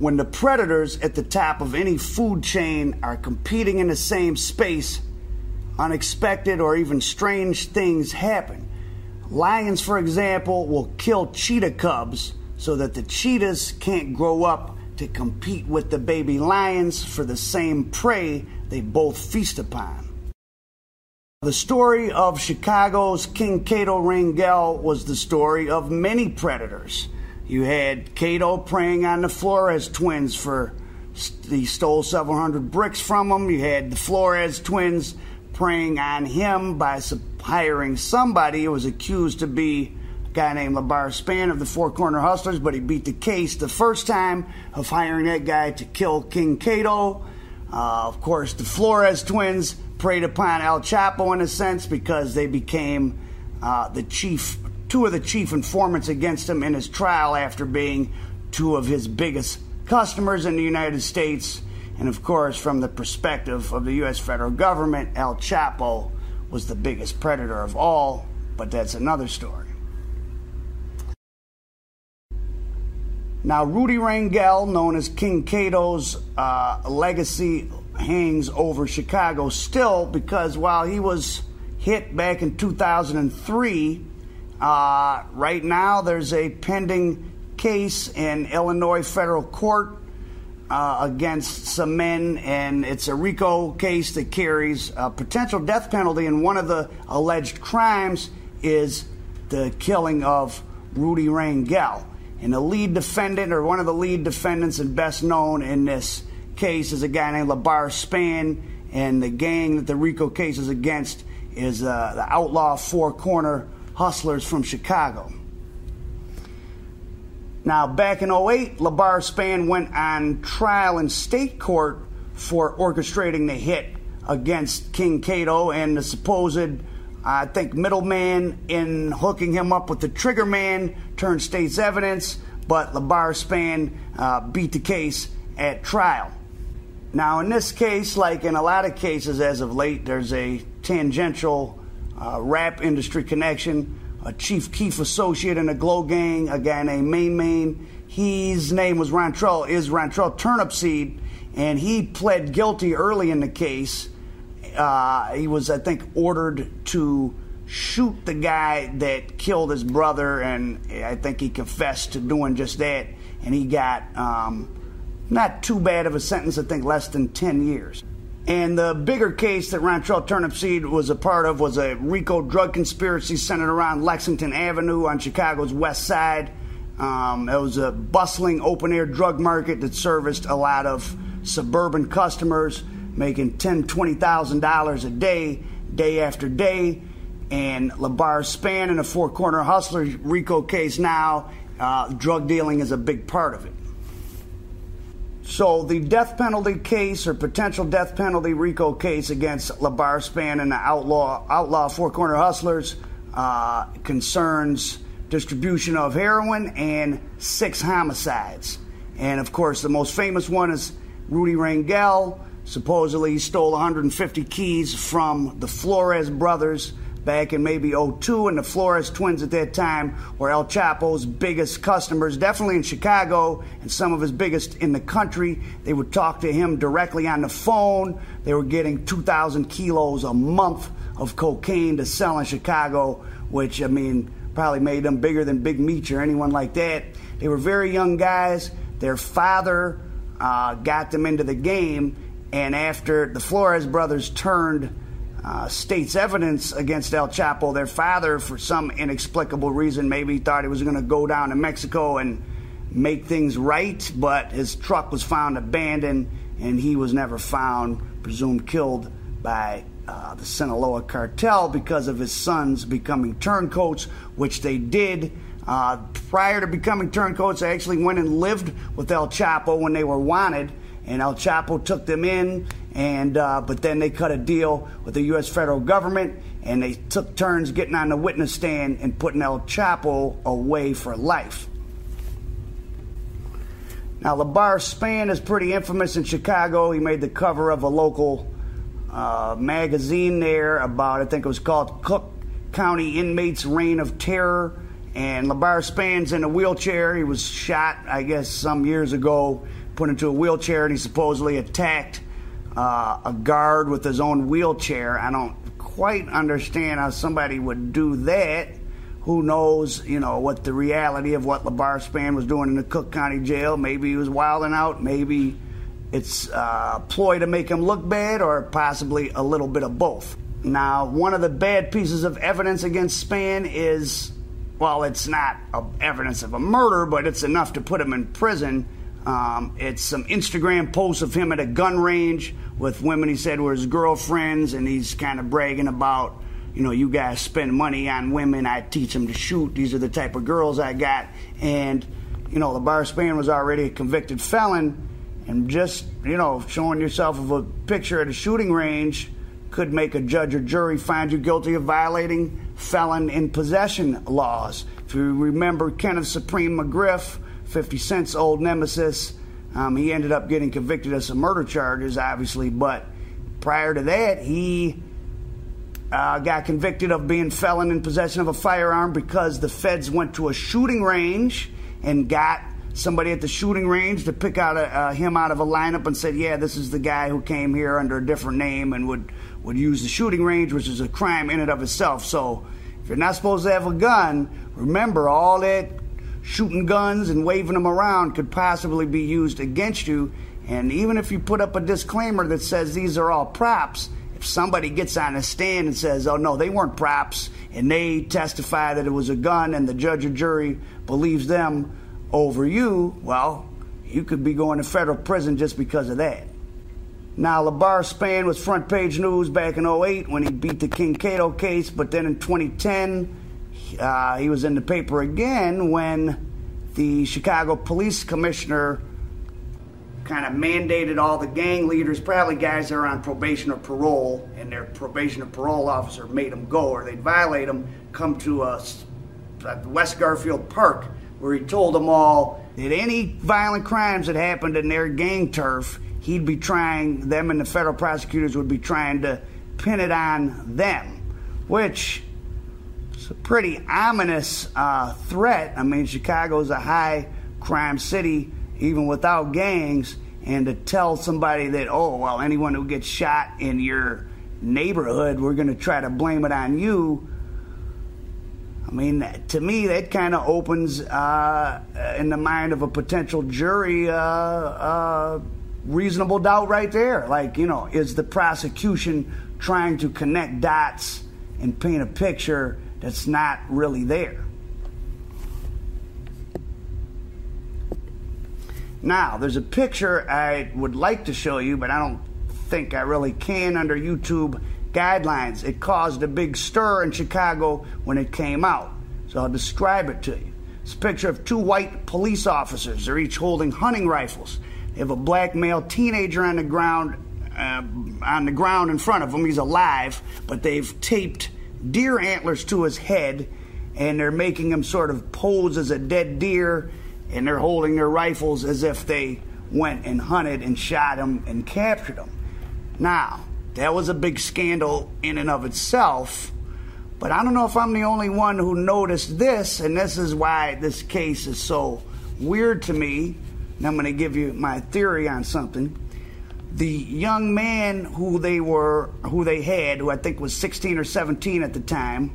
When the predators at the top of any food chain are competing in the same space, unexpected or even strange things happen. Lions, for example, will kill cheetah cubs so that the cheetahs can't grow up to compete with the baby lions for the same prey they both feast upon. The story of Chicago's King Cato Rangel was the story of many predators. You had Cato preying on the Flores twins he stole several hundred bricks from them. You had the Flores twins preying on him by hiring somebody who was accused to be a guy named LeBar Span of the Four Corner Hustlers, but he beat the case the first time of hiring that guy to kill King Cato. Of course, the Flores twins preyed upon El Chapo in a sense because they became two of the chief informants against him in his trial after being two of his biggest customers in the United States. And of course, from the perspective of the U.S. federal government, El Chapo was the biggest predator of all, but that's another story. Now, Rudy Rangel, known as King Cato's legacy hangs over Chicago still, because while he was hit back in 2003, right now there's a pending case in Illinois federal court against some men, and it's a RICO case that carries a potential death penalty, and one of the alleged crimes is the killing of Rudy Rangel. And the lead defendant, or one of the lead defendants and best known in this case, is a guy named LeBar Span, and the gang that the RICO case is against is the outlaw Four Corner Hustlers from Chicago. Now, back in 2008, LeBar Span went on trial in state court for orchestrating the hit against King Cato and the supposed, I think, middleman in hooking him up with the trigger man turned state's evidence, but LeBar Span beat the case at trial. Now, in this case, like in a lot of cases as of late, there's a tangential rap industry connection. A Chief Keef associate in a Glow gang, a guy named Main. His name was Rontrell Turnipseed, and he pled guilty early in the case. He was, I think, ordered to shoot the guy that killed his brother, and I think he confessed to doing just that, and he got not too bad of a sentence, I think less than 10 years. And the bigger case that Rontrell Turnipseed was a part of was a RICO drug conspiracy centered around Lexington Avenue on Chicago's west side. It was a bustling open-air drug market that serviced a lot of suburban customers, making $10,000, $20,000 a day after day. And LeBar Span in a Four Corner Hustler RICO case now, drug dealing is a big part of it. So the death penalty case, or potential death penalty RICO case against LeBar Span and the outlaw Four Corner Hustlers concerns distribution of heroin and 6 homicides. And of course, the most famous one is Rudy Rangel. Supposedly he stole 150 keys from the Flores brothers back in maybe 2002, and the Flores twins at that time were El Chapo's biggest customers, definitely in Chicago, and some of his biggest in the country. They would talk to him directly on the phone. They were getting 2,000 kilos a month of cocaine to sell in Chicago, which, I mean, probably made them bigger than Big Meech or anyone like that. They were very young guys. Their father got them into the game, and after the Flores brothers turned state's evidence against El Chapo, their father, for some inexplicable reason, maybe thought he was going to go down to Mexico and make things right, but his truck was found abandoned, and he was never found, presumed killed by the Sinaloa cartel because of his sons becoming turncoats, which they did. Prior to becoming turncoats, they actually went and lived with El Chapo when they were wanted, and El Chapo took them in, and but then they cut a deal with the U.S. federal government, and they took turns getting on the witness stand and putting El Chapo away for life. Now, LeBar Span is pretty infamous in Chicago. He made the cover of a local magazine there about, I think it was called Cook County Inmates' Reign of Terror, And LeBar Span's in a wheelchair. He was shot, I guess, some years ago, put into a wheelchair, and he supposedly attacked a guard with his own wheelchair. I don't quite understand how somebody would do that. Who knows, what the reality of what LeBar Span was doing in the Cook County Jail. Maybe he was wilding out. Maybe it's a ploy to make him look bad, or possibly a little bit of both. Now, one of the bad pieces of evidence against Span is, well, it's not evidence of a murder, but it's enough to put him in prison. It's some Instagram posts of him at a gun range with women he said were his girlfriends, and he's kind of bragging about, you guys spend money on women, I teach them to shoot, these are the type of girls I got. And, LeBar Span was already a convicted felon, and just, showing yourself of a picture at a shooting range could make a judge or jury find you guilty of violating felon in possession laws. If you remember Kenneth Supreme McGriff, 50 Cent's old nemesis, he ended up getting convicted of some murder charges, obviously, but prior to that, he got convicted of being felon in possession of a firearm because the feds went to a shooting range and got somebody at the shooting range to pick out him out of a lineup and said, yeah, this is the guy who came here under a different name and would use the shooting range, which is a crime in and of itself. So if you're not supposed to have a gun, remember all that shooting guns and waving them around could possibly be used against you. And even if you put up a disclaimer that says these are all props, if somebody gets on a stand and says, oh, no, they weren't props, and they testify that it was a gun and the judge or jury believes them over you, well, you could be going to federal prison just because of that. Now, LeBar Span was front page news back in 2008 when he beat the King Cato case, but then in 2010, he was in the paper again when the Chicago police commissioner kind of mandated all the gang leaders, probably guys that are on probation or parole, and their probation or parole officer made them go, or they'd violate them, come to West Garfield Park, where he told them all that any violent crimes that happened in their gang turf, he'd be trying, them and the federal prosecutors would be trying to pin it on them, which is a pretty ominous threat. I mean, Chicago's a high crime city, even without gangs, and to tell somebody that, oh, well, anyone who gets shot in your neighborhood, we're going to try to blame it on you. I mean, to me, that kind of opens in the mind of a potential jury reasonable doubt right there. Like, is the prosecution trying to connect dots and paint a picture that's not really there? Now, there's a picture I would like to show you, but I don't think I really can under YouTube guidelines. It caused a big stir in Chicago when it came out, so I'll describe it to you. It's a picture of two white police officers. They're each holding hunting rifles. They have a black male teenager on the ground in front of him. He's alive, but they've taped deer antlers to his head, and they're making him sort of pose as a dead deer, and they're holding their rifles as if they went and hunted and shot him and captured him. Now, that was a big scandal in and of itself, but I don't know if I'm the only one who noticed this, and this is why this case is so weird to me, and I'm going to give you my theory on something. The young man who they had, who I think was 16 or 17 at the time,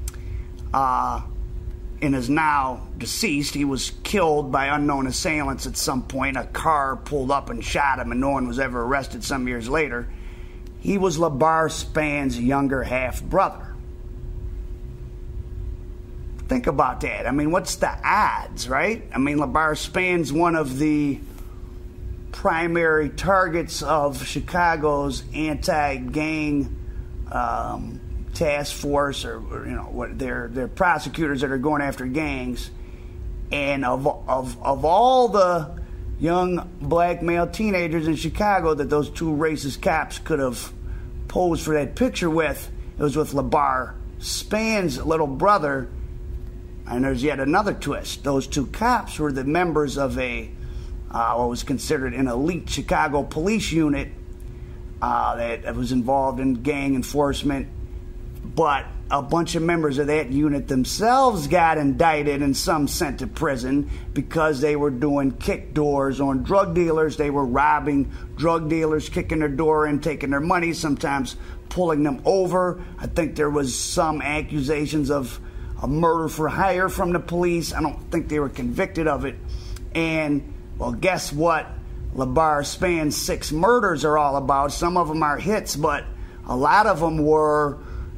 and is now deceased. He was killed by unknown assailants at some point. A car pulled up and shot him, and no one was ever arrested some years later. He was LeBar Span's younger half-brother. Think about that. I mean, what's the odds, right? I mean, LeBar Span's one of the primary targets of Chicago's anti-gang task force, or what they're prosecutors that are going after gangs. And of all the young black male teenagers in Chicago that those two racist cops could have posed for that picture with, it was with LeBar Span's little brother. And there's yet another twist. Those two cops were the members of what was considered an elite Chicago police unit that was involved in gang enforcement. But a bunch of members of that unit themselves got indicted and some sent to prison because they were doing kick doors on drug dealers. They were robbing drug dealers, kicking their door in, taking their money, sometimes pulling them over. I think there was some accusations of a murder for hire from the police. I don't think they were convicted of it. And, well, guess what Labar Span's 6 murders are all about? Some of them are hits, but a lot of them were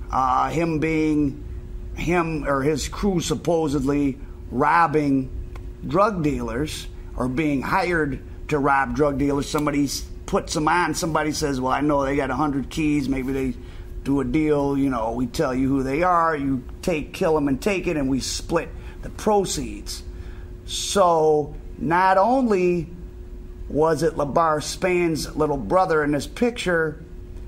him or his crew supposedly robbing drug dealers or being hired to rob drug dealers. Somebody puts them on. Somebody says, well, I know they got 100 keys. Maybe they do a deal. You know, we tell you who they are. You kill them and take it, and we split the proceeds. So not only was it Labar Span's little brother in this picture,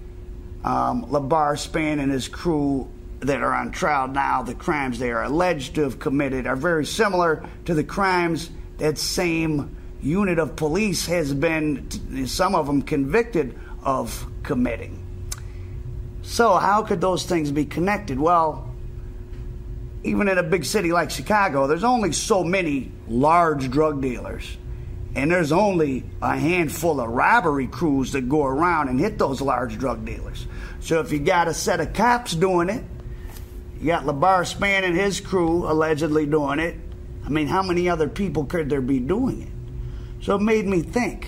Labar Span and his crew that are on trial now, the crimes they are alleged to have committed are very similar to the crimes that same unit of police has been, some of them, convicted of committing. So how could those things be connected? Well, even in a big city like Chicago, there's only so many large drug dealers. And there's only a handful of robbery crews that go around and hit those large drug dealers. So if you got a set of cops doing it, you got Labar Span and his crew allegedly doing it, I mean, how many other people could there be doing it? So it made me think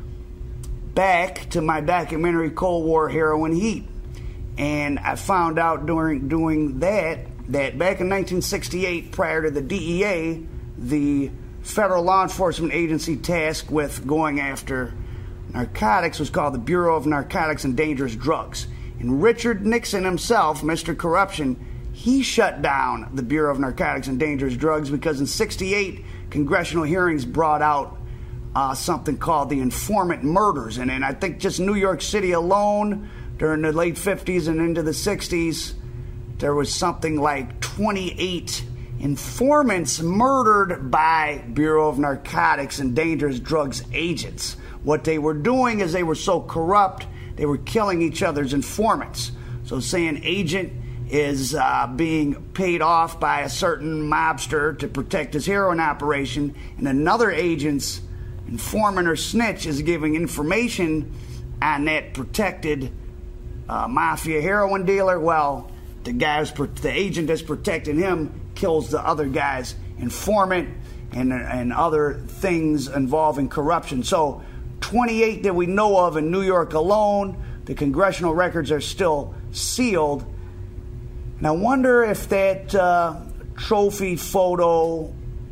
back to my documentary Cold War Heroin Heat. And I found out during doing that back in 1968, prior to the DEA, the federal law enforcement agency tasked with going after narcotics was called the Bureau of Narcotics and Dangerous Drugs. And Richard Nixon himself, Mr. Corruption, he shut down the Bureau of Narcotics and Dangerous Drugs because in '68, congressional hearings brought out something called the informant murders. And I think just New York City alone, during the late 50s and into the 60s, there was something like 28 informants murdered by Bureau of Narcotics and Dangerous Drugs agents. What they were doing is they were so corrupt, they were killing each other's informants. So say an agent is being paid off by a certain mobster to protect his heroin operation, and another agent's informant or snitch is giving information on that protected mafia heroin dealer. Well, the agent that's protecting him kills the other guy's informant and other things involving corruption. So 28 that we know of in New York alone. The congressional records are still sealed. And I wonder if that trophy photo,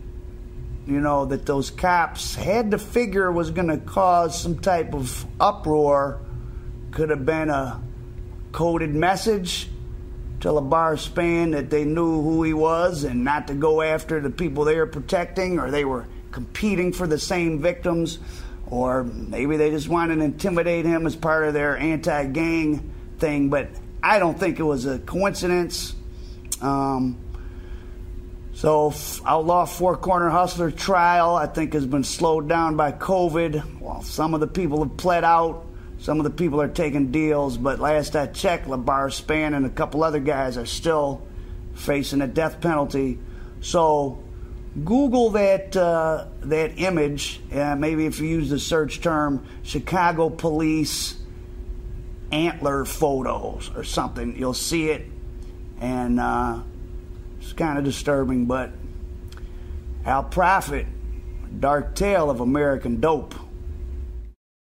that those cops had to figure was going to cause some type of uproar, could have been a coded message to Labar Span that they knew who he was and not to go after the people they were protecting, or they were competing for the same victims, or maybe they just wanted to intimidate him as part of their anti-gang thing. But I don't think it was a coincidence. So Outlaw Four Corner Hustler trial, I think, has been slowed down by COVID. Well, some of the people have pled out. Some of the people are taking deals, but last I checked, Labar Span and a couple other guys are still facing a death penalty. So Google that image. Maybe if you use the search term Chicago police antler photos or something, you'll see it. And it's kind of disturbing, but Al Prophet, Dark Tale of American Dope.